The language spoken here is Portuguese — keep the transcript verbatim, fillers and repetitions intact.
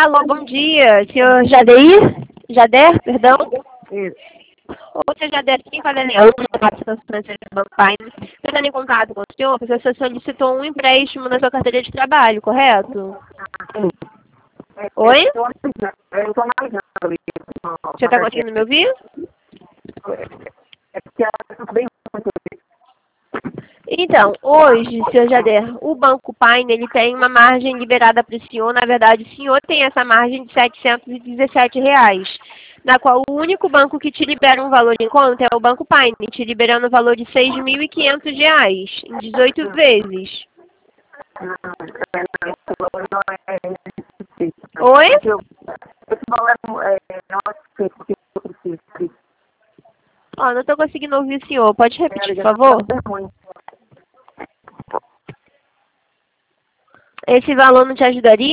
Alô, bom dia, senhor Jadeir? Jader, perdão? Isso. Ô, senhor Jader, quem fala é Leandro, da Participação Financeira do Banco Pine. Entrando em contato com o senhor, porque você solicitou um empréstimo na sua carteira de trabalho, correto? Sim. Oi? Eu estou analisando isso. Você está conseguindo me ouvir? É porque ela está bem muito. Então, hoje, senhor Jader, o Banco Pine, ele tem uma margem liberada para o senhor. Na verdade, o senhor tem essa margem de setecentos e dezessete reais, na qual o único banco que te libera um valor em conta é o Banco Pine, te liberando o valor de seis mil e quinhentos reais, em dezoito vezes. Esse valor não é suficiente. Oi? Esse valor não é suficiente porque eu preciso. Ó, não estou conseguindo ouvir o senhor. Pode repetir, por favor? Esse valor não te ajudaria?